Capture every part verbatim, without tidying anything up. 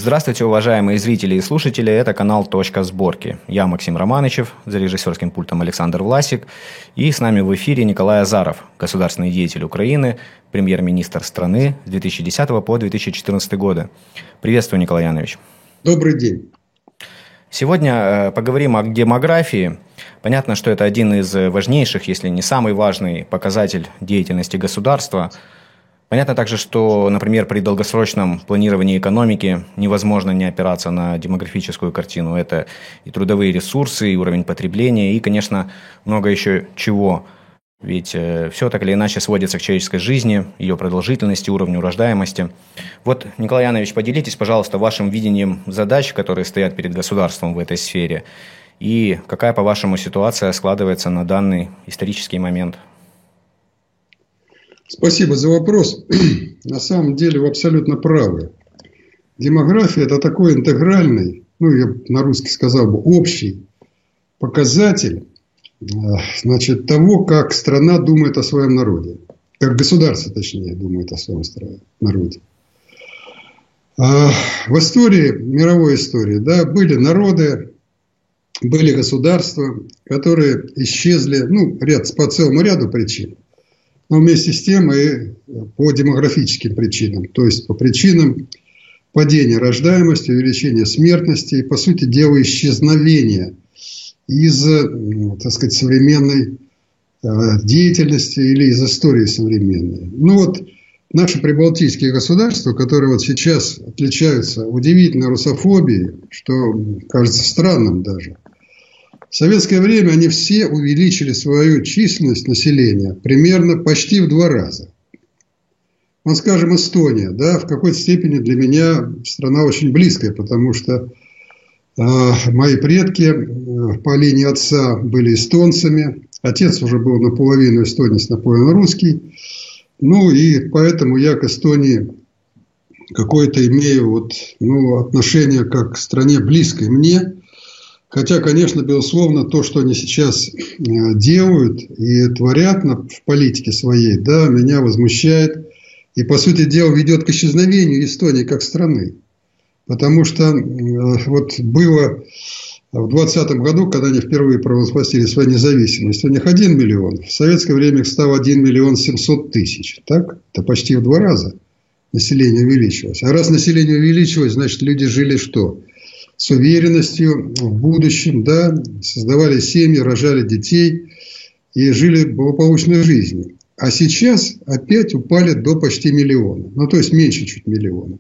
Здравствуйте, уважаемые зрители и слушатели, это канал «Точка сборки». Я Максим Романычев, за режиссерским пультом Александр Власик, и с нами в эфире Николай Азаров, государственный деятель Украины, премьер-министр страны с две тысячи десятого по две тысячи четырнадцатый годы. Приветствую, Николай Янович. Добрый день. Сегодня поговорим о демографии. Понятно, что это один из важнейших, если не самый важный показатель деятельности государства. Понятно также, что, например, при долгосрочном планировании экономики невозможно не опираться на демографическую картину. Это и трудовые ресурсы, и уровень потребления, и, конечно, много еще чего. Ведь э, все так или иначе сводится к человеческой жизни, ее продолжительности, уровню рождаемости. Вот, Николай Янович, поделитесь, пожалуйста, вашим видением задач, которые стоят перед государством в этой сфере, и какая, по-вашему, ситуация складывается на данный исторический момент? Спасибо за вопрос. На самом деле вы абсолютно правы. Демография – это такой интегральный, ну, я на русский сказал бы, общий показатель, значит, того, как страна думает о своем народе. Как государство, точнее, думает о своем народе. В истории, мировой истории, да, были народы, были государства, которые исчезли, ну, ряд, по целому ряду причин. Но вместе с тем и по демографическим причинам. То есть, по причинам падения рождаемости, увеличения смертности и, по сути дела, исчезновения из, так сказать, современной деятельности или из истории современной. Ну вот, наши прибалтийские государства, которые вот сейчас отличаются удивительной русофобией, что кажется странным даже, в советское время они все увеличили свою численность населения примерно почти в два раза. Вот, скажем, Эстония, да, в какой-то степени для меня страна очень близкая, потому что э, мои предки э, по линии отца были эстонцами, отец уже был наполовину эстонец, наполовину русский, ну и поэтому я к Эстонии какое-то имею вот, ну, отношение как к стране близкой мне. Хотя, конечно, безусловно, то, что они сейчас делают и творят в политике своей, да, меня возмущает и, по сути дела, ведет к исчезновению Эстонии как страны. Потому что вот было в двадцатом году, когда они впервые провозгласили свою независимость, у них один миллион. В советское время их стало один миллион семьсот тысяч. Так? Это почти в два раза население увеличилось. А раз население увеличилось, значит, люди жили что? С уверенностью в будущем, да, создавали семьи, рожали детей и жили благополучной жизнью. А сейчас опять упали до почти миллиона. Ну, то есть, меньше чуть миллиона.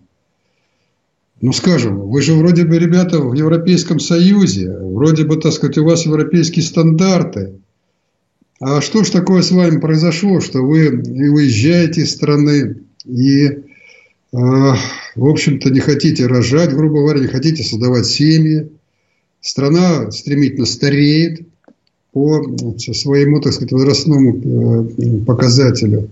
Ну, скажем, вы же вроде бы, ребята, в Европейском Союзе, вроде бы, так сказать, у вас европейские стандарты. А что ж такое с вами произошло, что вы уезжаете из страны и... в общем-то, не хотите рожать, грубо говоря, не хотите создавать семьи. Страна стремительно стареет по своему, так сказать, возрастному показателю.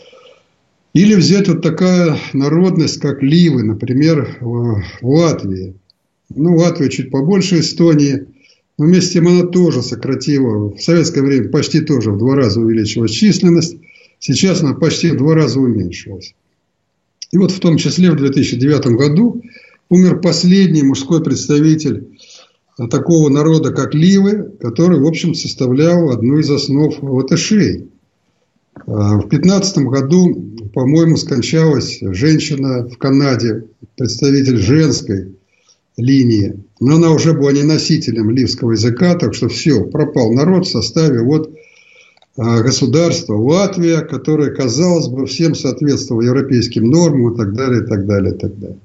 Или взять вот такая народность, как ливы, например, в Латвии. Ну, Латвия чуть побольше Эстонии, но вместе с тем она тоже сократила. В советское время почти тоже в два раза увеличилась численность. Сейчас она почти в два раза уменьшилась. И вот в том числе в две тысячи девятом году умер последний мужской представитель такого народа, как ливы, который, в общем, составлял одну из основ латышей. В две тысячи пятнадцатом году, по-моему, скончалась женщина в Канаде, представитель женской линии. Но она уже была не носителем ливского языка, так что все, пропал народ в составе вот государство Латвия, которое, казалось бы, всем соответствовало европейским нормам и так далее, и так далее, и так далее.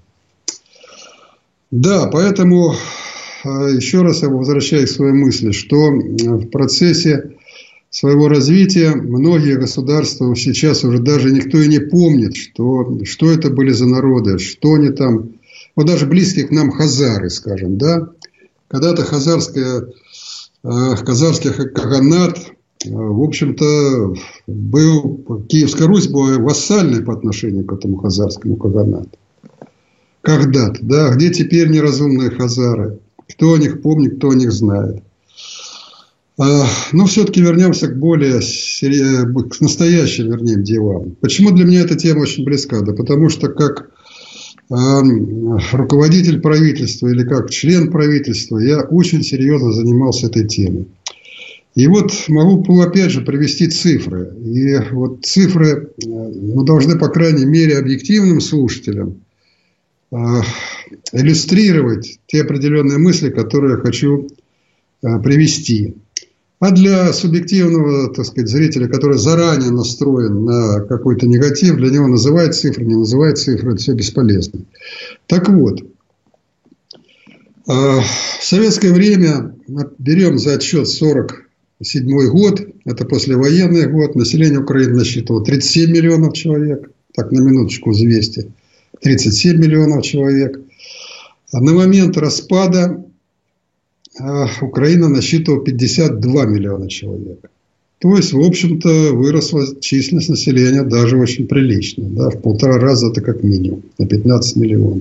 Да, поэтому еще раз я возвращаюсь к своей мысли, что в процессе своего развития многие государства сейчас уже даже никто и не помнит, что, что это были за народы, что они там, вот даже близкие к нам хазары, скажем, да, когда-то хазарская, хазарский каганат, в общем-то, был, Киевская Русь была вассальной по отношению к этому хазарскому каганату. Когда-то, да, где теперь неразумные хазары? Кто о них помнит, кто о них знает? Но все-таки вернемся к более, к настоящим, вернее, делам. Почему для меня эта тема очень близка? Да потому что, как руководитель правительства или как член правительства, я очень серьезно занимался этой темой. И вот могу опять же привести цифры. И вот цифры мы должны, по крайней мере, объективным слушателям иллюстрировать те определенные мысли, которые я хочу привести. А для субъективного, так сказать, зрителя, который заранее настроен на какой-то негатив, для него называть цифры, не называть цифры, это все бесполезно. Так вот, в советское время, берем за отсчет сорок седьмой год, это послевоенный год, население Украины насчитывало тридцать семь миллионов человек, так на минуточку взвесьте, тридцать семь миллионов человек. А на момент распада Украина насчитывала пятьдесят два миллиона человек. То есть, в общем-то, выросла численность населения даже очень прилично. Да, в полтора раза это как минимум, на пятнадцать миллионов.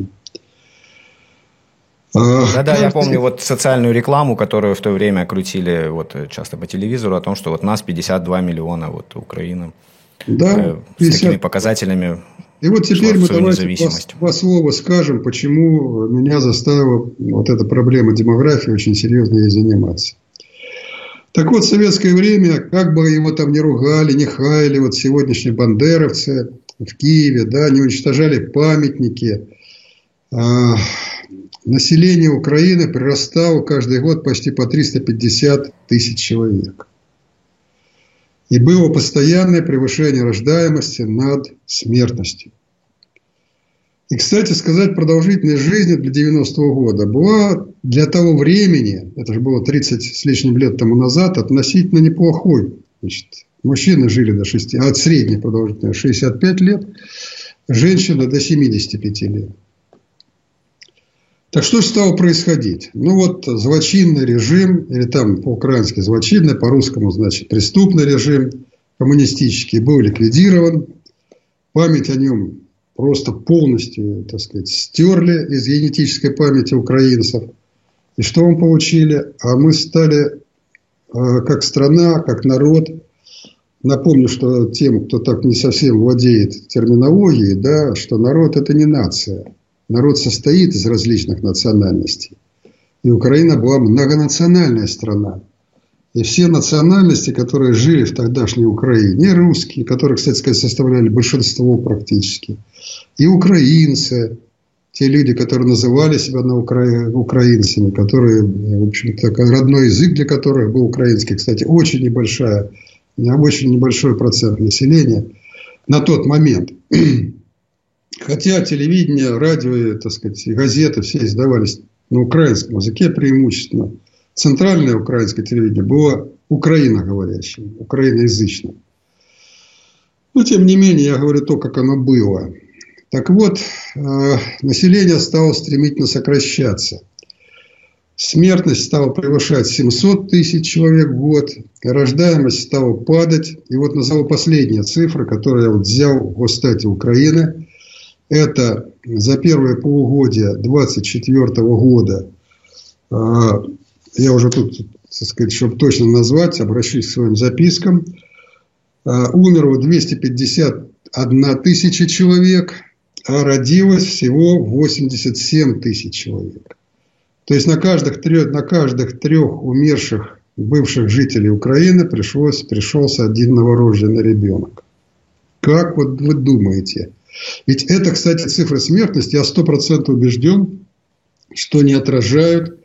Да-да, а, я помню вот социальную рекламу, которую в то время крутили вот часто по телевизору, о том, что вот нас пятьдесят два миллиона, вот Украина, да, э, с такими показателями. И вот теперь мы давайте два, два слова скажем, почему меня заставила вот эта проблема демографии очень серьезно ей заниматься. Так вот, в советское время, как бы его там ни ругали, ни хаяли, вот сегодняшние бандеровцы в Киеве, да, не уничтожали памятники, а, население Украины прирастало каждый год почти по триста пятьдесят тысяч человек. И было постоянное превышение рождаемости над смертностью. И, кстати сказать, продолжительность жизни для девяностого года была для того времени, это же было тридцать с лишним лет тому назад, относительно неплохой. Значит, мужчины жили до шести, а от средней продолжительности шестьдесят пять лет, женщины до семидесяти пяти лет. Так что же стало происходить? Ну вот злочинный режим, или там по-украински злочинный, по-русскому значит преступный режим коммунистический был ликвидирован. Память о нем просто полностью, так сказать, стерли из генетической памяти украинцев. И что мы получили? А мы стали как страна, как народ. Напомню, что тем, кто так не совсем владеет терминологией, да, что народ – это не нация. Народ состоит из различных национальностей. И Украина была многонациональная страна. И все национальности, которые жили в тогдашней Украине, и русские, которые, кстати сказать, составляли большинство практически, и украинцы, те люди, которые называли себя на укра... украинцами, которые, в общем-то, родной язык для которых был украинский, кстати, очень небольшая, очень небольшой процент населения на тот момент. Хотя телевидение, радио, так сказать, и газеты все издавались на украинском языке преимущественно. Центральное украинское телевидение было украиноговорящим, украиноязычным. Но, тем не менее, я говорю то, как оно было. Так вот, население стало стремительно сокращаться. Смертность стала превышать семьсот тысяч человек в год. Рождаемость стала падать. И вот назову последние цифры, которые я вот взял в Росстате Украины. Это за первое полугодие две тысячи двадцать четвёртого года, я уже тут, так сказать, чтобы точно назвать, обращусь к своим запискам, умерло двести пятьдесят одна тысяча человек, а родилось всего восемьдесят семь тысяч человек. То есть на каждых трех, на каждых трех умерших бывших жителей Украины пришлось, пришелся один новорожденный ребенок. Как вот вы думаете? Ведь это, кстати, цифры смертности, я сто процентов убежден, что не отражают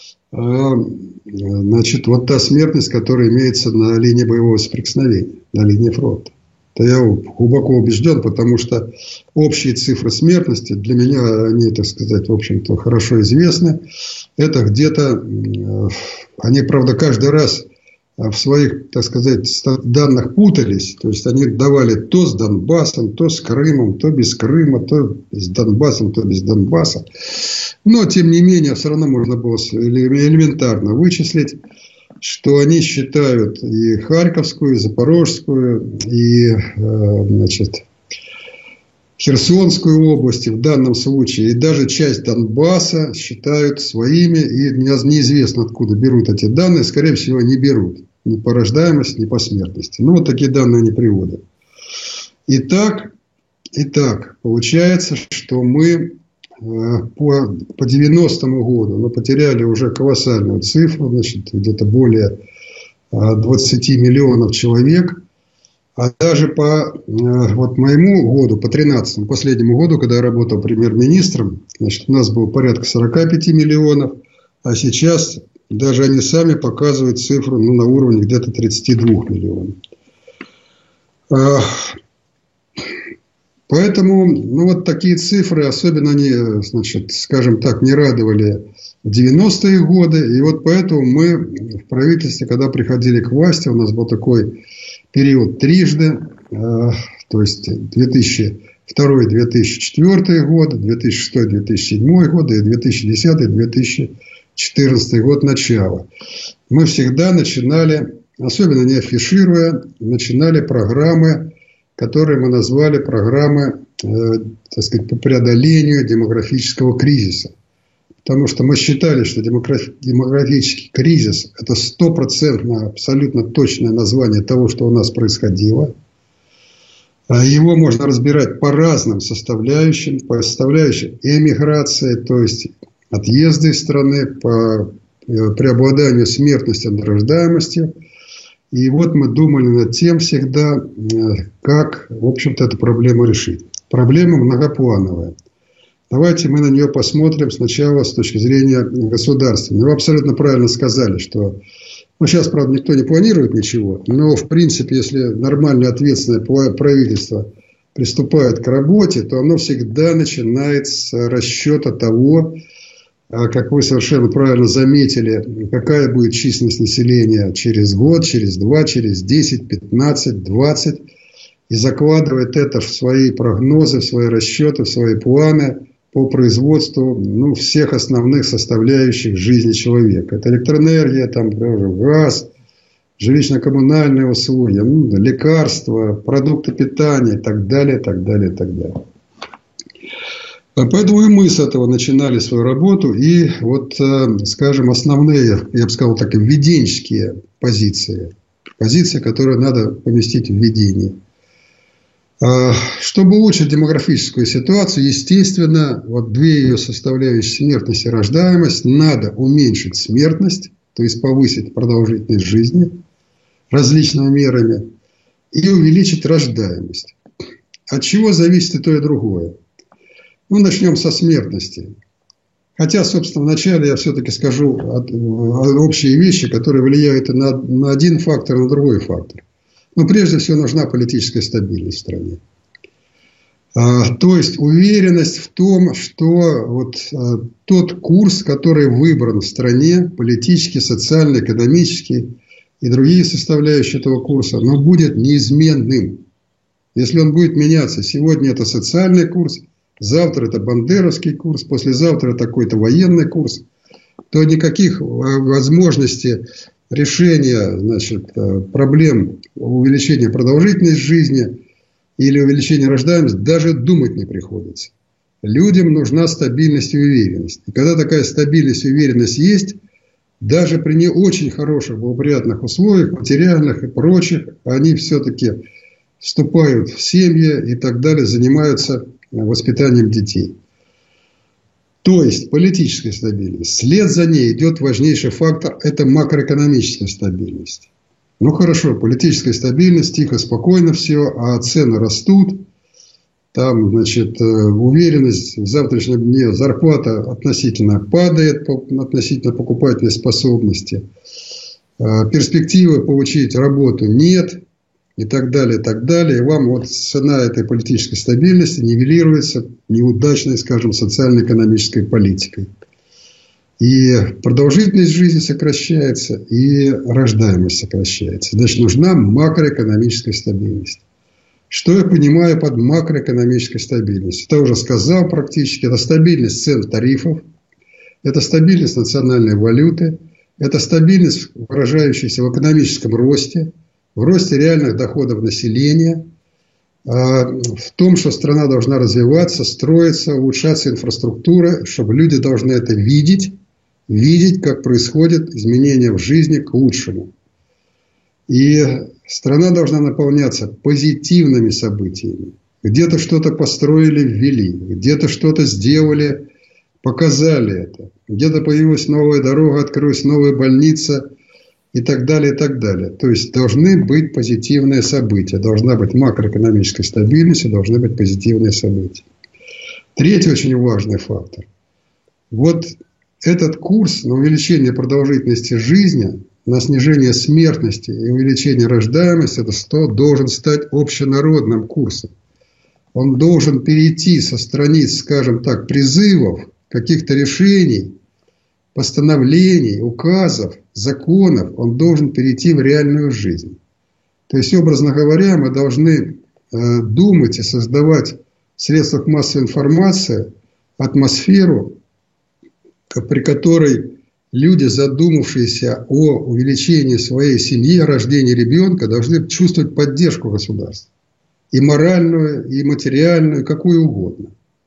значит, вот та смертность, которая имеется на линии боевого соприкосновения, на линии фронта. Это я глубоко убежден, потому что общие цифры смертности, для меня они, так сказать, в общем-то, хорошо известны. Это где-то, они, правда, каждый раз в своих, так сказать, данных путались. То есть, они давали то с Донбассом, то с Крымом, то без Крыма, то с Донбассом, то без Донбасса. Но, тем не менее, все равно можно было элементарно вычислить, что они считают и Харьковскую, и Запорожскую, и, значит, Херсонскую область в данном случае, и даже часть Донбасса считают своими, и неизвестно, откуда берут эти данные, скорее всего, не берут. Ни по рождаемости, ни по смертности. Ну, вот такие данные они приводят. Итак, итак, получается, что мы по, по девяностому году, но потеряли уже колоссальную цифру, значит, где-то более двадцати миллионов человек. А даже по вот моему году, по тринадцатому, последнему году, когда я работал премьер-министром, значит, у нас было порядка сорока пяти миллионов, а сейчас даже они сами показывают цифру, ну, на уровне где-то тридцати двух миллионов. Поэтому, ну, вот такие цифры, особенно они, значит, скажем так, не радовали в девяностые годы. И вот поэтому мы в правительстве, когда приходили к власти, у нас был такой период трижды, то есть две тысячи второй — две тысячи четвёртый год, две тысячи шестой — две тысячи седьмой год и две тысячи десятый — две тысячи четырнадцатый год начала. Мы всегда начинали, особенно не афишируя, начинали программы, которые мы назвали программы, э, так сказать, по преодолению демографического кризиса. Потому что мы считали, что демограф... демографический кризис – это стопроцентно, абсолютно точное название того, что у нас происходило. Его можно разбирать по разным составляющим, по составляющим эмиграции, то есть отъезда из страны, по преобладанию смертности над рождаемостью. И вот мы думали над тем всегда, как, в общем-то, эту проблему решить. Проблема многоплановая. Давайте мы на нее посмотрим сначала с точки зрения государства. Вы абсолютно правильно сказали, что ну, сейчас, правда, никто не планирует ничего, но, в принципе, если нормальное ответственное правительство приступает к работе, то оно всегда начинает с расчета того, как вы совершенно правильно заметили, какая будет численность населения через год, через два, через десять, пятнадцать, двадцать, и закладывает это в свои прогнозы, в свои расчеты, в свои планы по производству, ну, всех основных составляющих жизни человека. Это электроэнергия, там, газ, жилищно-коммунальные услуги, ну, лекарства, продукты питания и так далее, так далее, так далее. Поэтому и мы с этого начинали свою работу. И вот, скажем, основные, я бы сказал так, введенческие позиции. Позиции, которые надо поместить в введение. Чтобы улучшить демографическую ситуацию, естественно, вот две ее составляющие, смертность и рождаемость, надо уменьшить смертность, то есть повысить продолжительность жизни различными мерами, и увеличить рождаемость. От чего зависит и то, и другое? Ну, начнем со смертности. Хотя, собственно, вначале я все-таки скажу общие вещи, которые влияют и на, на один фактор, и на другой фактор. Но прежде всего нужна политическая стабильность в стране. А, то есть уверенность в том, что вот а, тот курс, который выбран в стране, политический, социальный, экономический и другие составляющие этого курса, но будет неизменным. Если он будет меняться, сегодня это социальный курс, завтра это бандеровский курс, послезавтра это какой-то военный курс, то никаких возможностей решения, значит, проблем увеличения продолжительности жизни или увеличения рождаемости даже думать не приходится. Людям нужна стабильность и уверенность. И когда такая стабильность и уверенность есть, даже при не очень хороших, благоприятных условиях, материальных и прочих, они все-таки вступают в семьи и так далее, занимаются воспитанием детей. То есть политическая стабильность. Вслед за ней идет важнейший фактор – это макроэкономическая стабильность. Ну хорошо, политическая стабильность, тихо, спокойно все, а цены растут. Там, значит, уверенность в завтрашнем дне, зарплата относительно падает, относительно покупательной способности. Перспективы получить работу нет. И так далее, и так далее. И вам вот цена этой политической стабильности нивелируется неудачной, скажем, социально-экономической политикой. И продолжительность жизни сокращается, и рождаемость сокращается. Значит, нужна макроэкономическая стабильность. Что я понимаю под макроэкономической стабильностью? Это уже сказал практически. Это стабильность цен тарифов, это стабильность национальной валюты, это стабильность, выражающаяся в экономическом росте, в росте реальных доходов населения, в том, что страна должна развиваться, строиться, улучшаться инфраструктура, чтобы люди должны это видеть, видеть, как происходят изменения в жизни к лучшему. И страна должна наполняться позитивными событиями. Где-то что-то построили, ввели, где-то что-то сделали, показали это. Где-то появилась новая дорога, открылась новая больница и так далее, и так далее. То есть должны быть позитивные события. Должна быть макроэкономическая стабильность и должны быть позитивные события. Третий очень важный фактор. Вот этот курс на увеличение продолжительности жизни, на снижение смертности и увеличение рождаемости, это сто, должен стать общенародным курсом. Он должен перейти со страниц, скажем так, призывов, каких-то решений, постановлений, указов, законов. Он должен перейти в реальную жизнь. То есть, образно говоря, мы должны э, думать и создавать в средствах массовой информации атмосферу, при которой люди, задумавшиеся о увеличении своей семьи, о рождении ребенка, должны чувствовать поддержку государства. И моральную, и материальную, какую угодно.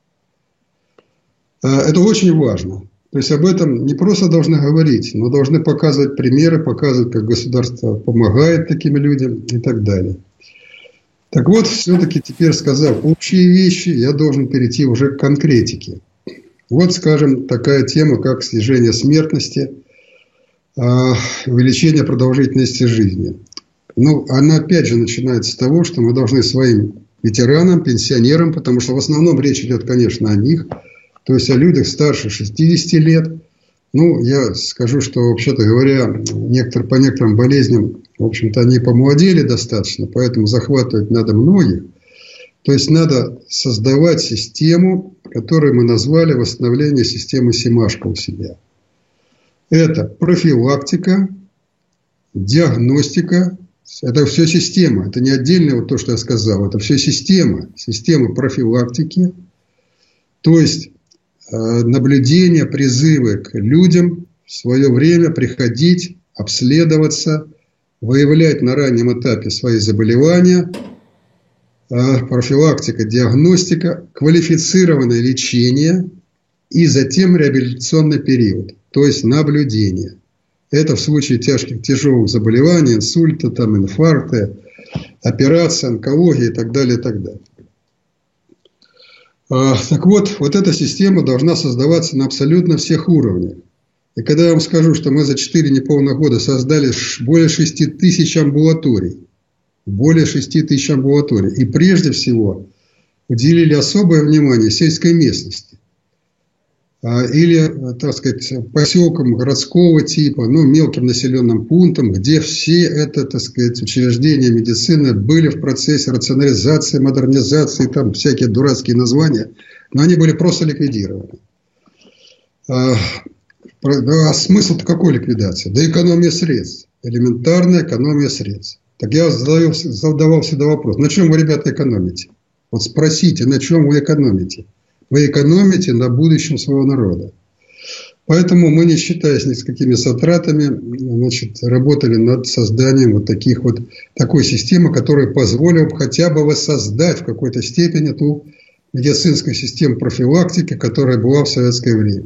Это очень важно. То есть об этом не просто должны говорить, но должны показывать примеры, показывать, как государство помогает таким людям и так далее. Так вот, все-таки теперь, сказав общие вещи, я должен перейти уже к конкретике. Вот, скажем, такая тема, как снижение смертности, увеличение продолжительности жизни. Ну, она опять же начинается с того, что мы должны своим ветеранам, пенсионерам, потому что в основном речь идет, конечно, о них, то есть о людях старше шестидесяти лет. Ну, я скажу, что, вообще-то говоря, некоторые, по некоторым болезням, в общем-то, они помолодели достаточно, поэтому захватывать надо многих. То есть надо создавать систему, которую мы назвали восстановление системы Семашко у себя. Это профилактика, диагностика. Это все система, это не отдельно вот то, что я сказал, это все система, система профилактики, то есть э, наблюдение, призывы к людям в свое время приходить, обследоваться, выявлять на раннем этапе свои заболевания, э, профилактика, диагностика, квалифицированное лечение и затем реабилитационный период, то есть наблюдение. Это в случае тяжких, тяжелых заболеваний, инсульта, там, инфаркта, операции, онкологии и так далее, и так далее. А, так вот, вот эта система должна создаваться на абсолютно всех уровнях. И когда я вам скажу, что мы за четыре неполных года создали более шести тысяч амбулаторий, более шести тысяч амбулаторий, и прежде всего уделили особое внимание сельской местности. Или, так сказать, поселкам городского типа, ну, мелким населенным пунктам, где все это, так сказать, учреждения медицины были в процессе рационализации, модернизации, там всякие дурацкие названия, но они были просто ликвидированы. А, а смысл-то какой ликвидации? Да экономия средств. Элементарная экономия средств. Так я задавал, задавал всегда вопрос, на чем вы, ребята, экономите? Вот спросите, на чем вы экономите? Вы экономите на будущем своего народа. Поэтому мы, не считаясь ни с какими затратами, значит, работали над созданием вот таких вот, такой системы, которая позволила бы хотя бы воссоздать в какой-то степени ту медицинскую систему профилактики, которая была в советское время.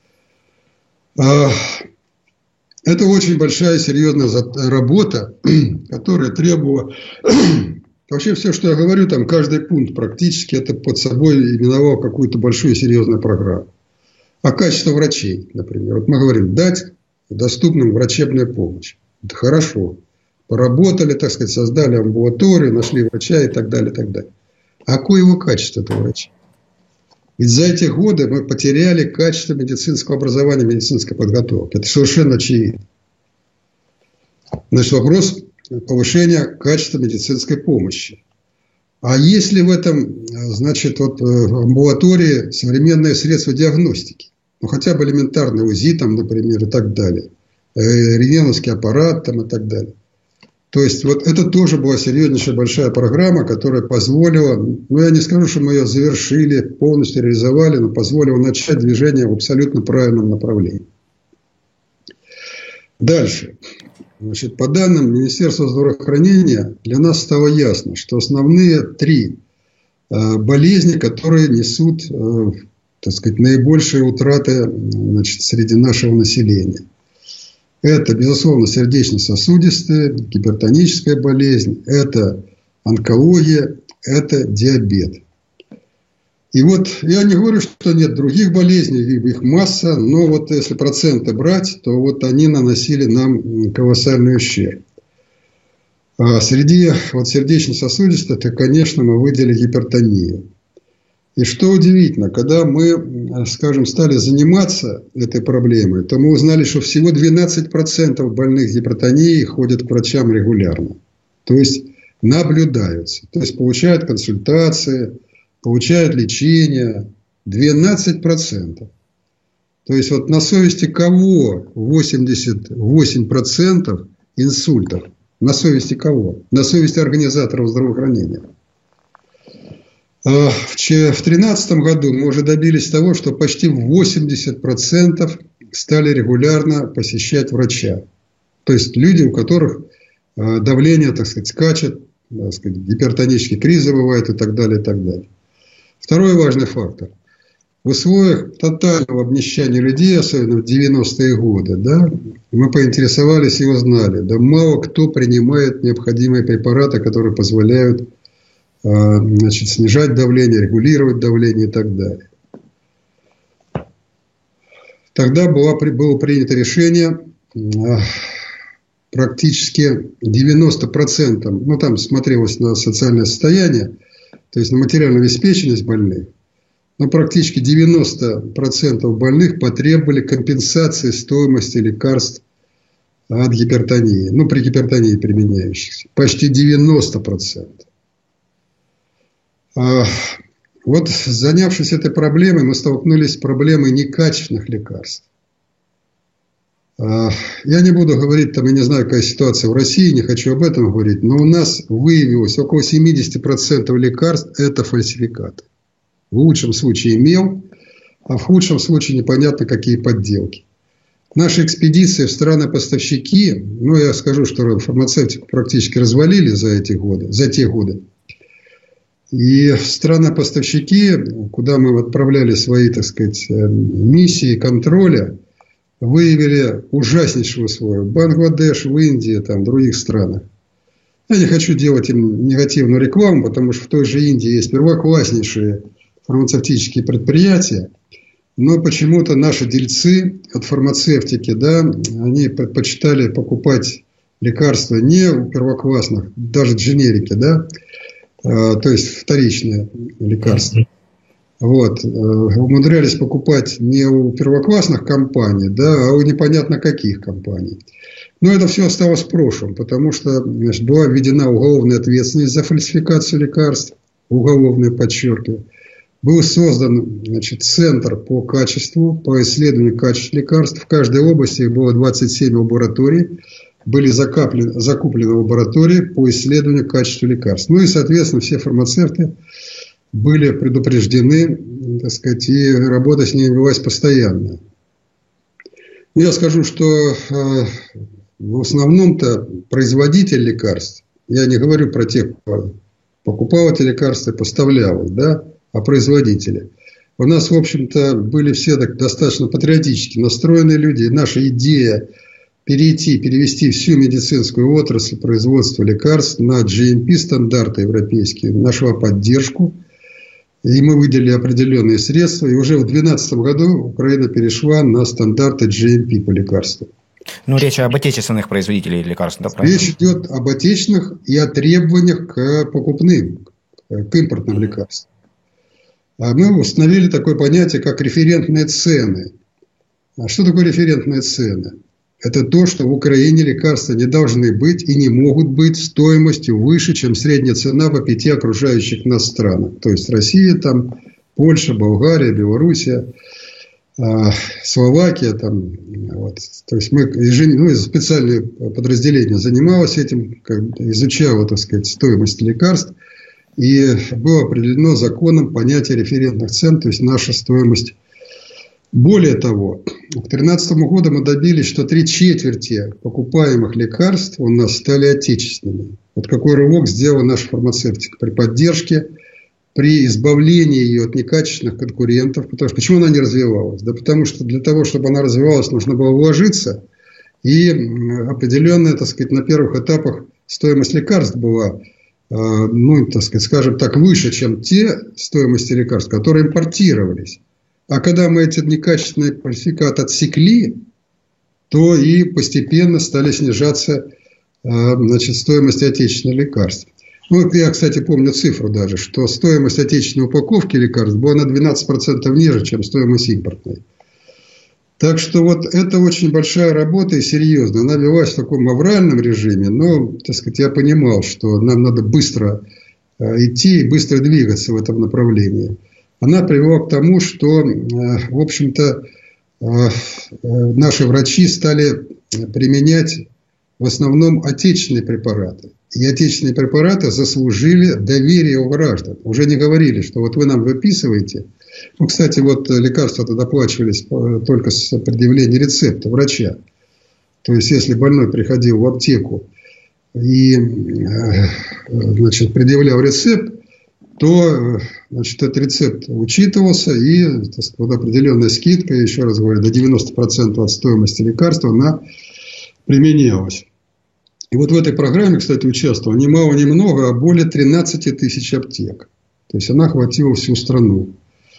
Это очень большая, серьезная работа, которая требовала... Вообще все, что я говорю, там каждый пункт практически это под собой именовал какую-то большую серьезную программу. А качество врачей, например. Вот мы говорим, дать доступным врачебную помощь. Это хорошо. Поработали, так сказать, создали амбулаторию, нашли врача и так далее, и так далее. А какое его качество этого врача? Ведь за эти годы мы потеряли качество медицинского образования, медицинской подготовки. Это совершенно очевидно. Значит, вопрос... повышение качества медицинской помощи. А есть ли в этом, значит, вот, в амбулатории современные средства диагностики? Ну, хотя бы элементарный УЗИ, там, например, и так далее. Рентгеновский аппарат, там, и так далее. То есть, вот это тоже была серьезнейшая большая программа, которая позволила, ну, я не скажу, что мы ее завершили, полностью реализовали, но позволила начать движение в абсолютно правильном направлении. Дальше. Значит, по данным Министерства здравоохранения, для нас стало ясно, что основные три э, болезни, которые несут, э, так сказать, наибольшие утраты, значит, среди нашего населения. Это, безусловно, сердечно-сосудистая, гипертоническая болезнь, это онкология – это диабет. И вот я не говорю, что нет других болезней, их масса, но вот если проценты брать, то вот они наносили нам колоссальный ущерб. А среди вот сердечно-сосудистых, это, конечно, мы выделили гипертонию. И что удивительно, когда мы, скажем, стали заниматься этой проблемой, то мы узнали, что всего двенадцать процентов больных гипертонией ходят к врачам регулярно. То есть наблюдаются, то есть получают консультации, получают лечение. двенадцать процентов. То есть вот на совести кого восемьдесят восемь процентов инсультов? На совести кого? На совести организаторов здравоохранения. В две тысячи тринадцатом году мы уже добились того, что почти восемьдесят процентов стали регулярно посещать врача. То есть люди, у которых давление, так сказать, скачет, так сказать, гипертонические кризы бывают и так далее, и так далее. Второй важный фактор. В условиях тотального обнищания людей, особенно в девяностые годы, да, мы поинтересовались и узнали, да мало кто принимает необходимые препараты, которые позволяют, значит, снижать давление, регулировать давление и так далее. Тогда было, было принято решение практически девяносто процентов, ну там смотрелось на социальное состояние, то есть на материальную обеспеченность больных, но практически девяносто процентов больных потребовали компенсации стоимости лекарств от гипертонии. Ну, при гипертонии применяющихся. Почти девяносто процентов. А вот занявшись этой проблемой, мы столкнулись с проблемой некачественных лекарств. А я не буду говорить, там, я не знаю, какая ситуация в России, не хочу об этом говорить, но у нас выявилось около семьдесят процентов лекарств – это фальсификаты. В лучшем случае мел, а в худшем случае непонятно какие подделки. Наши экспедиции в страны-поставщики, ну я скажу, что фармацевтику практически развалили за эти годы, за те годы. И в страны-поставщики, куда мы отправляли свои, так сказать, миссии контроля, выявили ужаснейшие условия. В Бангладеш, в Индии, там, в других странах. Я не хочу делать им негативную рекламу, потому что в той же Индии есть первокласснейшие фармацевтические предприятия, но почему-то наши дельцы от фармацевтики, да, они предпочитали покупать лекарства не у первоклассных, даже дженерики, да, а, то есть вторичные лекарства. Вот, умудрялись покупать не у первоклассных компаний, да, а у непонятно каких компаний. Но это все осталось в прошлом, потому что, значит, была введена уголовная ответственность за фальсификацию лекарств, уголовная, подчеркиваю. Был создан, значит, центр по качеству, по исследованию качества лекарств. В каждой области было двадцать семь лабораторий. Были закуплены, закуплены лаборатории по исследованию качества лекарств. Ну и, соответственно, все фармацевты были предупреждены, так сказать, и работа с ними велась постоянно. Я скажу, что э, в основном-то производитель лекарств, я не говорю про тех, кто покупал эти лекарства и поставлял их, да, а производители. У нас, в общем-то, были все так достаточно патриотически настроенные люди. И наша идея перейти, перевести всю медицинскую отрасль производства лекарств на джи эм пи стандарты европейские нашла поддержку. И мы выделили определенные средства. И уже в две тысячи двенадцатом году Украина перешла на стандарты джи эм пи по лекарствам. Ну, речь об отечественных производителях лекарств, да, правильно? Речь идет об отечественных и о требованиях к покупным, к импортным лекарствам. А мы установили такое понятие, как референтные цены. А что такое референтные цены? Это то, что в Украине лекарства не должны быть и не могут быть стоимостью выше, чем средняя цена по пяти окружающих нас странах. То есть Россия, там, Польша, Болгария, Белоруссия, Словакия. Там, вот. То есть мы, ну, специальное подразделение занималось этим, изучало, так сказать, стоимость лекарств. И было определено законом понятие референтных цен, то есть наша стоимость. Более того, к две тысячи тринадцатому году мы добились, что три четверти покупаемых лекарств у нас стали отечественными. Вот какой рывок сделала наша фармацевтика при поддержке, при избавлении ее от некачественных конкурентов. Потому что, почему она не развивалась? Да потому что для того, чтобы она развивалась, нужно было вложиться. И определенная, так сказать, на первых этапах стоимость лекарств была ну, так сказать, скажем так, выше, чем те стоимости лекарств, которые импортировались. А когда мы эти некачественные фальсификаты отсекли, то и постепенно стали снижаться, значит, стоимость отечественных лекарств. Ну, я, кстати, помню цифру даже, что стоимость отечественной упаковки лекарств была на двенадцать процентов ниже, чем стоимость импортной. Так что вот это очень большая работа и серьезная. Она велась в таком авральном режиме, но, так сказать, я понимал, что нам надо быстро идти и быстро двигаться в этом направлении. Она привела к тому, что, в общем-то, наши врачи стали применять в основном отечественные препараты. И отечественные препараты заслужили доверие у граждан. Уже не говорили, что вот вы нам выписываете. Ну, кстати, вот лекарства-то доплачивались только с предъявления рецепта врача. То есть, если больной приходил в аптеку и, значит, предъявлял рецепт, то, значит, этот рецепт учитывался, и, так сказать, вот определенная скидка, еще раз говорю, до девяноста процентов от стоимости лекарства она применялась. И вот в этой программе, кстати, участвовало ни мало ни много, а более тринадцати тысяч аптек. То есть, она охватила всю страну.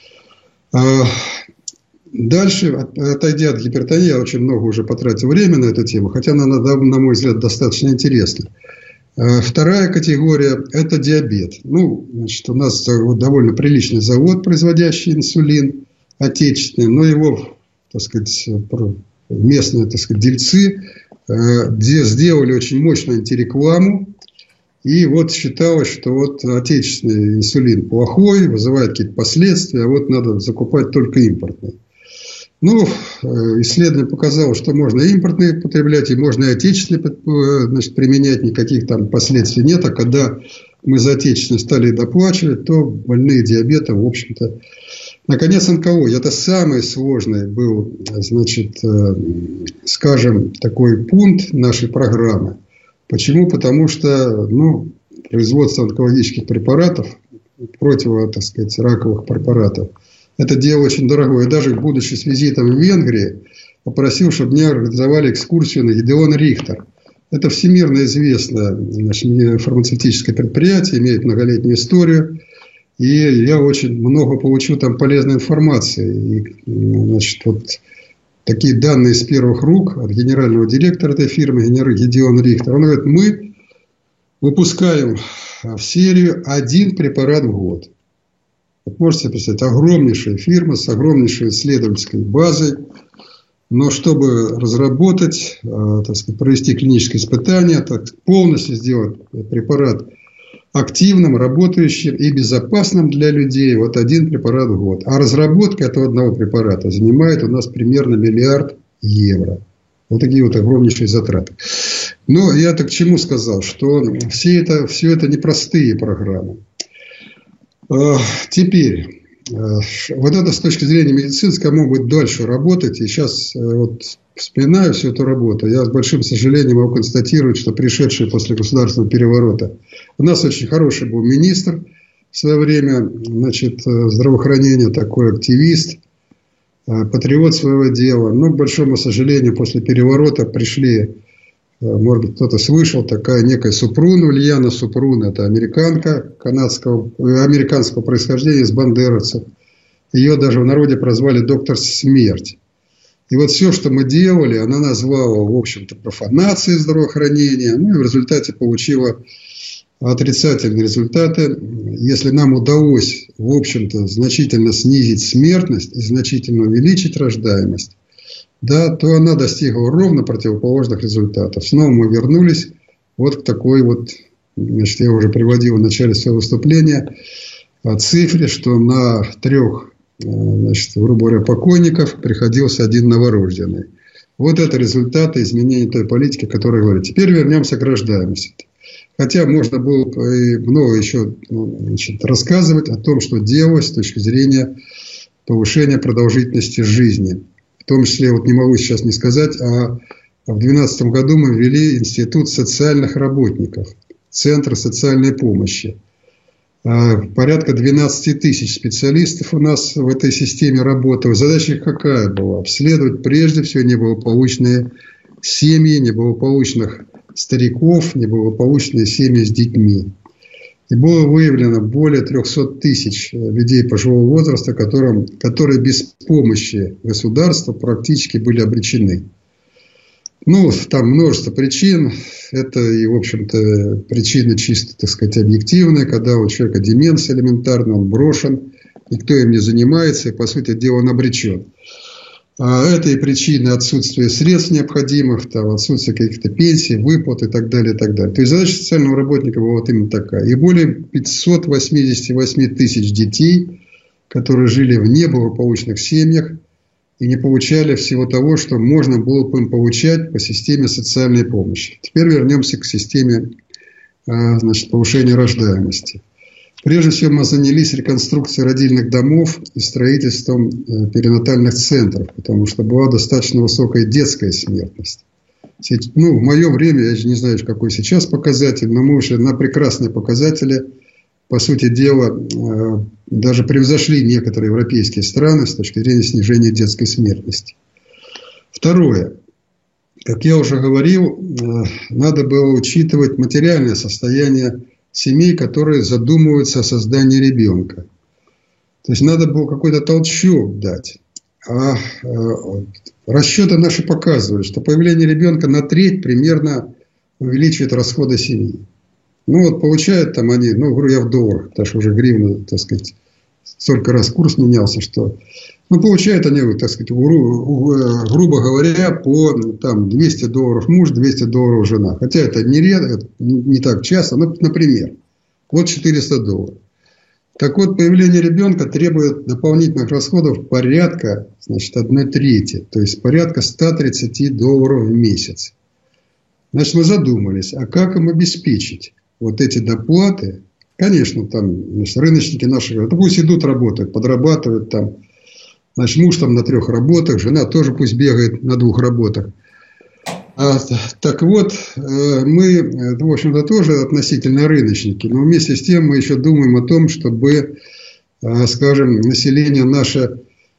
Дальше, отойдя от гипертонии, я очень много уже потратил время на эту тему, хотя она, на мой взгляд, достаточно интересна. Вторая категория – это диабет. Ну, значит, у нас довольно приличный завод, производящий инсулин, отечественный, но его, так сказать, местные, так сказать, дельцы где сделали очень мощную антирекламу. И вот считалось, что вот отечественный инсулин плохой, вызывает какие-то последствия, а вот надо закупать только импортный. Ну, исследование показало, что можно и импортные потреблять, и можно и отечественные, значит, применять, никаких там последствий нет. А когда мы за отечественные стали доплачивать, то больные диабетом, в общем-то... Наконец, онкология. Это самый сложный был, значит, скажем, такой пункт нашей программы. Почему? Потому что, ну, производство онкологических препаратов, против, так сказать, раковых препаратов, это дело очень дорогое. Я даже, будучи с визитом в Венгрии, попросил, чтобы мне организовали экскурсию на Гедеон Рихтер. Это всемирно известное, значит, фармацевтическое предприятие, имеет многолетнюю историю. И я очень много получил там полезной информации. И, значит, вот такие данные с первых рук от генерального директора этой фирмы, Гедеон Рихтер. Он говорит, мы выпускаем в серию один препарат в год. Вот можете себе представить, огромнейшая фирма с огромнейшей исследовательской базой. Но чтобы разработать, так сказать, провести клиническое испытание, так, полностью сделать препарат активным, работающим и безопасным для людей, вот один препарат в год. А разработка этого одного препарата занимает у нас примерно миллиард евро. Вот такие вот огромнейшие затраты. Но я так к чему сказал, что все это, все это непростые программы. Теперь, вот это с точки зрения медицинской могут дальше работать. И сейчас вот вспоминаю всю эту работу. Я с большим сожалением могу констатировать, что пришедший после государственного переворота, у нас очень хороший был министр в свое время, значит, здравоохранения, такой активист, патриот своего дела. Но, к большому сожалению, после переворота пришли, может быть, кто-то слышал, такая некая Супрун, Ульяна Супрун, это американка канадского, американского происхождения, из бандеровцев. Ее даже в народе прозвали доктор Смерть. И вот все, что мы делали, она назвала, в общем-то, профанацией здравоохранения, ну и в результате получила отрицательные результаты. Если нам удалось, в общем-то, значительно снизить смертность и значительно увеличить рождаемость, да, то она достигла ровно противоположных результатов. Снова мы вернулись вот к такой вот, значит, я уже приводил в начале своего выступления, цифре, что на трех, значит, грубо говоря, покойников приходился один новорожденный. Вот это результаты изменения той политики, о которой я говорю. Теперь вернемся к рождаемости. Хотя можно было и много еще, значит, рассказывать о том, что делалось с точки зрения повышения продолжительности жизни. В том числе, вот не могу сейчас не сказать, а в две тысячи двенадцатом году мы ввели институт социальных работников, Центр социальной помощи. Порядка двенадцать тысяч специалистов у нас в этой системе работало. Задача их какая была? Обследовать прежде всего неблагополучные семьи, неблагополучных стариков, неблагополучные семьи с детьми. И было выявлено более трехсот тысяч людей пожилого возраста, которым, которые без помощи государства практически были обречены. Ну, там множество причин. Это и, в общем-то, причины чисто, так сказать, объективные, когда у человека деменция элементарно, он брошен, никто им не занимается, и, по сути дела, он обречен. А это и причины отсутствия средств необходимых, там, отсутствия каких-то пенсий, выплат и так далее, и так далее. То есть задача социального работника была вот именно такая. И более пятьсот восемьдесят восемь тысяч детей, которые жили в неблагополучных семьях и не получали всего того, что можно было бы им получать по системе социальной помощи. Теперь вернемся к системе, значит, повышения рождаемости. Прежде всего мы занялись реконструкцией родильных домов и строительством перинатальных центров, потому что была достаточно высокая детская смертность. Ну, в мое время, я же не знаю, какой сейчас показатель, но мы ушли на прекрасные показатели. По сути дела, даже превзошли некоторые европейские страны с точки зрения снижения детской смертности. Второе. Как я уже говорил, надо было учитывать материальное состояние семей, которые задумываются о создании ребенка. То есть надо было какой-то толчок дать. А расчеты наши показывают, что появление ребенка на треть примерно увеличивает расходы семьи. Ну вот получают там они, ну говорю я в долларах, потому что уже гривна, так сказать, столько раз курс менялся, что... Ну, получают они, так сказать, грубо говоря, по там, двести долларов муж, двести долларов жена. Хотя это не, редко, не так часто, но, например, вот четыреста долларов. Так вот, появление ребенка требует дополнительных расходов порядка, значит, одной трети, то есть порядка ста тридцати долларов в месяц. Значит, мы задумались, а как им обеспечить вот эти доплаты? Конечно, там, значит, рыночники наши говорят, да пусть идут работают, подрабатывают там. Значит, муж там на трех работах, жена тоже пусть бегает на двух работах. А, так вот, мы, в общем-то, тоже относительно рыночники, но вместе с тем мы еще думаем о том, чтобы, скажем, население наше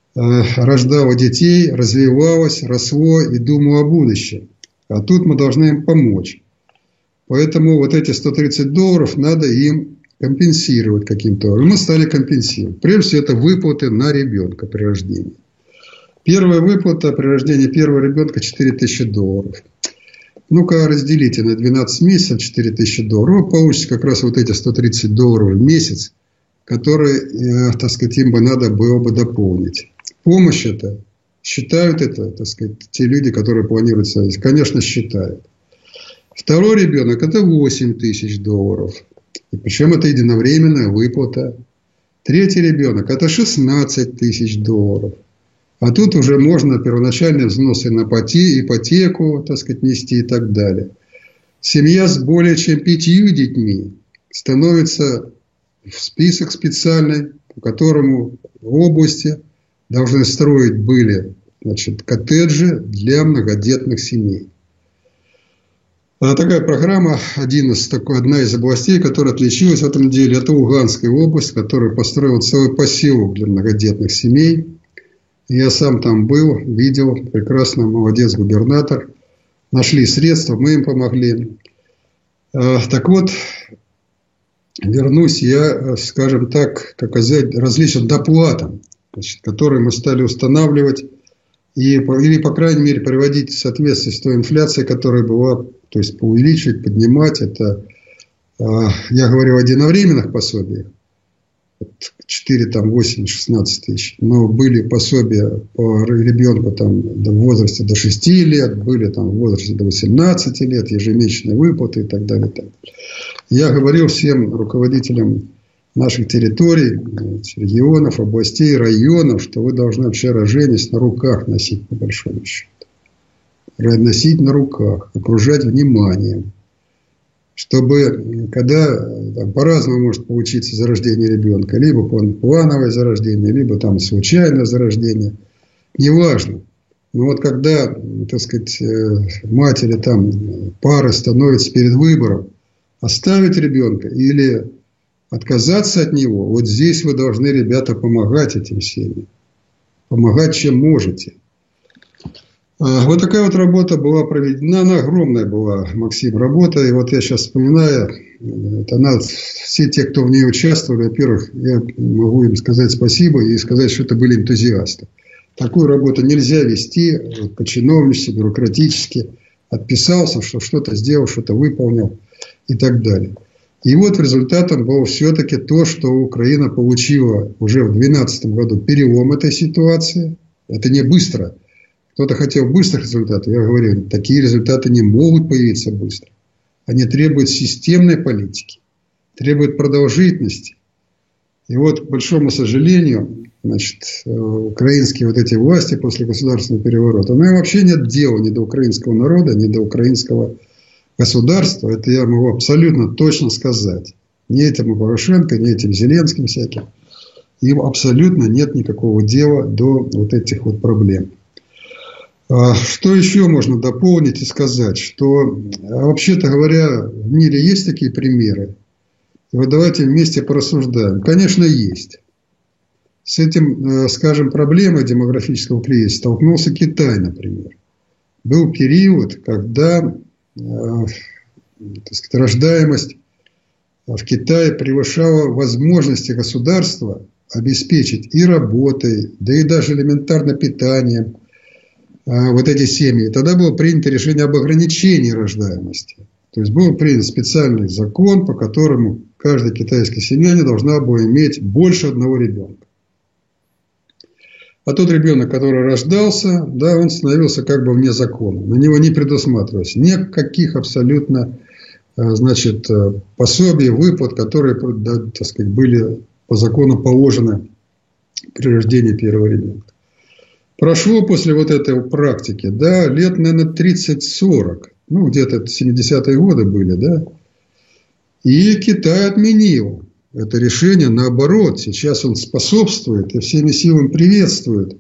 рождало детей, развивалось, росло и думало о будущем. А тут мы должны им помочь. Поэтому вот эти сто тридцать долларов надо им компенсировать каким-то образом. Мы стали компенсировать. Прежде всего, это выплаты на ребенка при рождении. Первая выплата при рождении первого ребенка четыре тысячи долларов. Ну-ка, разделите на двенадцать месяцев четыре тысячи долларов. Получится как раз вот эти сто тридцать долларов в месяц, которые, э, так сказать, им бы надо было бы дополнить. Помощь это, считают это, так сказать, те люди, которые планируют создать. Конечно, считают. Второй ребенок – это восемь тысяч долларов. И причем это единовременная выплата. Третий ребенок – это шестнадцать тысяч долларов. А тут уже можно первоначальные взносы на ипотеку, так сказать, нести и так далее. Семья с более чем пятью детьми становится в список специальный, по которому в области должны строить были, значит, коттеджи для многодетных семей. Такая программа, один из, такой, одна из областей, которая отличилась в этом деле, это Луганская область, которая построила целый поселок для многодетных семей. Я сам там был, видел, прекрасно, молодец губернатор. Нашли средства, мы им помогли. Так вот, вернусь я, скажем так, к различным доплатам, значит, которые мы стали устанавливать и, или, по крайней мере, приводить в соответствие с той инфляцией, которая была, то есть увеличивать, поднимать. Это, я говорю о единовременных пособиях, четыре, восемь, шестнадцать тысяч. Но были пособия по ребенку там, в возрасте до шести лет, были там, в возрасте до восемнадцати лет, ежемесячные выплаты и так далее. И так далее. Я говорил всем руководителям наших территорий, регионов, областей, районов, что вы должны вообще рожениц на руках носить, по большому счету. Носить на руках, окружать вниманием. Чтобы, когда там, по-разному может получиться зарождение ребенка, либо плановое зарождение, либо там случайное зарождение, неважно. Но вот когда, так сказать, матери там пары становятся перед выбором, оставить ребенка или отказаться от него, вот здесь вы должны, ребята, помогать этим семьям. Помогать, чем можете. Вот такая вот работа была проведена, она огромная была, Максим, работа. И вот я сейчас вспоминаю, она, все те, кто в ней участвовали, во-первых, я могу им сказать спасибо и сказать, что это были энтузиасты. Такую работу нельзя вести по-чиновнически, бюрократически. Отписался, что что-то сделал, что-то выполнил и так далее. И вот результатом было все-таки то, что Украина получила уже в две тысячи двенадцатом году перелом этой ситуации. Это не быстро. Кто-то хотел быстрых результатов. Я говорю, такие результаты не могут появиться быстро. Они требуют системной политики, требуют продолжительности. И вот, к большому сожалению, значит, украинские вот эти власти после государственного переворота, ну, им вообще нет дела ни до украинского народа, ни до украинского государства. Это я могу абсолютно точно сказать. Ни этому Порошенко, ни этим Зеленским всяким. Им абсолютно нет никакого дела до вот этих вот проблем. Что еще можно дополнить и сказать? Что, вообще-то говоря, в мире есть такие примеры. И вот давайте вместе порассуждаем. Конечно, есть. С этим, скажем, проблемой демографического кризиса столкнулся Китай, например. Был период, когда, так сказать, рождаемость в Китае превышала возможности государства обеспечить и работой, да и даже элементарно питанием вот эти семьи. Тогда было принято решение об ограничении рождаемости. То есть был принят специальный закон, по которому каждая китайская семья не должна была иметь больше одного ребенка. А тот ребенок, который рождался, да, он становился как бы вне закона. На него не предусматривалось никаких абсолютно, значит, пособий, выплат, которые, да, так сказать, были по закону положены при рождении первого ребенка. Прошло после вот этой практики, да, лет, наверное, тридцать-сорок, ну, где-то семидесятые годы были, да, и Китай отменил это решение, наоборот, сейчас он способствует и всеми силами приветствует,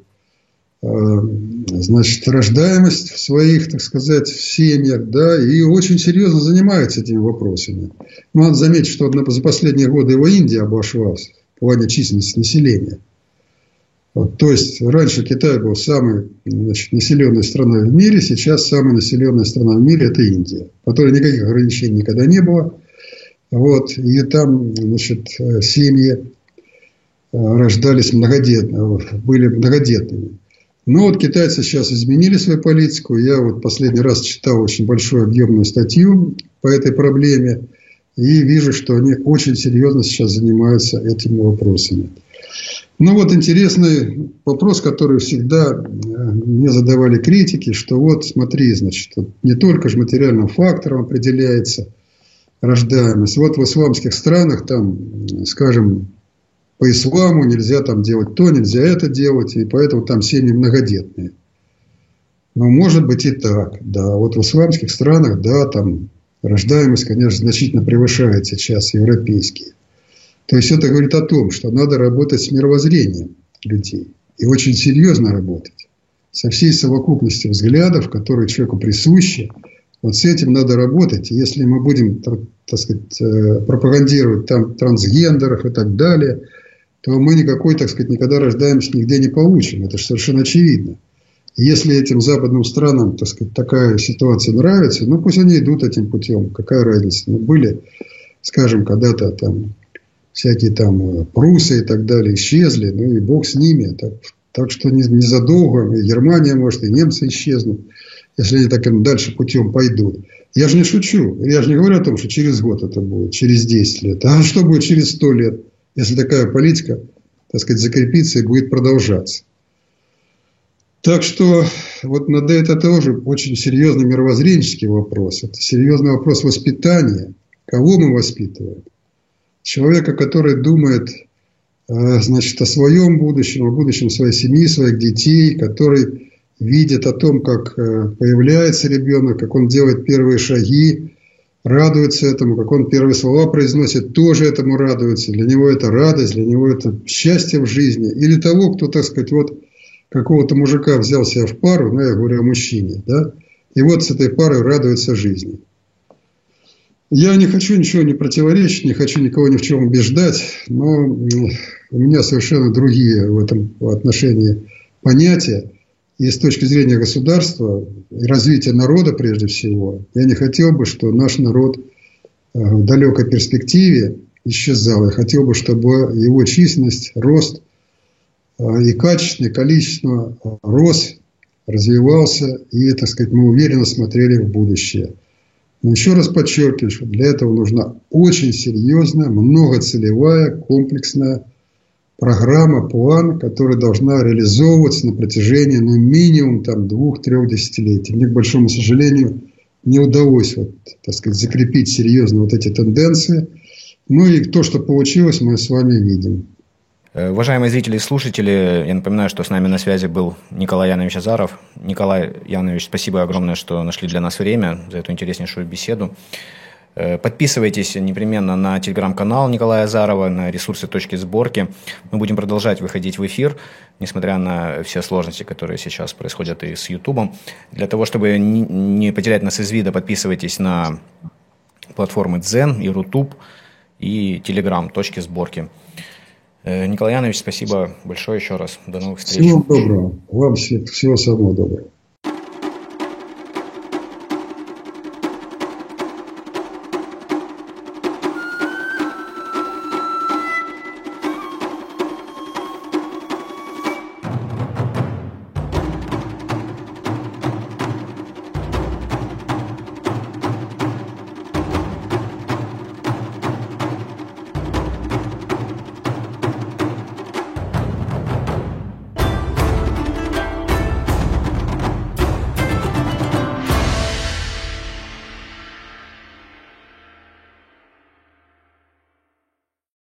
значит, рождаемость в своих, так сказать, семьях, да, и очень серьезно занимается этими вопросами. Но надо заметить, что за последние годы его Индия обошлась в плане численности населения. Вот, то есть, раньше Китай был самой, значит, населенной страной в мире, сейчас самая населенная страна в мире – это Индия, в которой никаких ограничений никогда не было. Вот, и там, значит, семьи рождались многодетными, были многодетными. Но вот китайцы сейчас изменили свою политику. Я вот последний раз читал очень большую объемную статью по этой проблеме и вижу, что они очень серьезно сейчас занимаются этими вопросами. Ну вот интересный вопрос, который всегда мне задавали критики, что вот смотри, значит, не только же материальным фактором определяется рождаемость. Вот в исламских странах там, скажем, по исламу нельзя там делать то, нельзя это делать, и поэтому там семьи многодетные. Но может быть и так, да. Вот в исламских странах, да, там рождаемость, конечно, значительно превышает сейчас европейские. То есть это говорит о том, что надо работать с мировоззрением людей. И очень серьезно работать. Со всей совокупностью взглядов, которые человеку присущи. Вот с этим надо работать. И если мы будем, так сказать, пропагандировать там трансгендеров и так далее, то мы никакой, так сказать, никогда рождаемость нигде не получим. Это же совершенно очевидно. И если этим западным странам, так сказать, такая ситуация нравится, ну пусть они идут этим путем. Какая разница? Ну, были, скажем, когда-то там всякие там прусы и так далее исчезли, ну и бог с ними. Так, так что незадолго и Германия, может, и немцы исчезнут, если они так дальше путем пойдут. Я же не шучу. Я же не говорю о том, что через год это будет, через десять лет. А что будет через сто лет, если такая политика, так сказать, закрепится и будет продолжаться? Так что вот надо это тоже очень серьезный мировоззренческий вопрос. Это серьезный вопрос воспитания. Кого мы воспитываем? Человека, который думает, значит, о своем будущем, о будущем своей семьи, своих детей, который видит о том, как появляется ребенок, как он делает первые шаги, радуется этому, как он первые слова произносит, тоже этому радуется. Для него это радость, для него это счастье в жизни. Или того, кто, так сказать, вот какого-то мужика взял себя в пару, ну, я говорю о мужчине, да, и вот с этой парой радуется жизни. Я не хочу ничего не противоречить, не хочу никого ни в чем убеждать, но у меня совершенно другие в этом отношении понятия. И с точки зрения государства и развития народа, прежде всего, я не хотел бы, что наш народ в далекой перспективе исчезал. Я хотел бы, чтобы его численность, рост и качественно, и количественно рос, развивался, и, так сказать, мы уверенно смотрели в будущее. Но еще раз подчеркиваю, что для этого нужна очень серьезная, многоцелевая, комплексная программа, план, которая должна реализовываться на протяжении, ну, минимум там, двух-трех десятилетий. Мне, к большому сожалению, не удалось, вот, так сказать, закрепить серьезно вот эти тенденции. Ну и то, что получилось, мы с вами видим. Уважаемые зрители и слушатели, я напоминаю, что с нами на связи был Николай Янович Азаров. Николай Янович, спасибо огромное, что нашли для нас время за эту интереснейшую беседу. Подписывайтесь непременно на телеграм-канал Николая Азарова, на ресурсы «Точки сборки». Мы будем продолжать выходить в эфир, несмотря на все сложности, которые сейчас происходят и с Ютубом. Для того, чтобы не потерять нас из вида, подписывайтесь на платформы Дзен и Рутуб и Телеграм «Точки сборки». Николай Янович, спасибо большое еще раз. До новых встреч. Всего доброго. Вам всего самого доброго.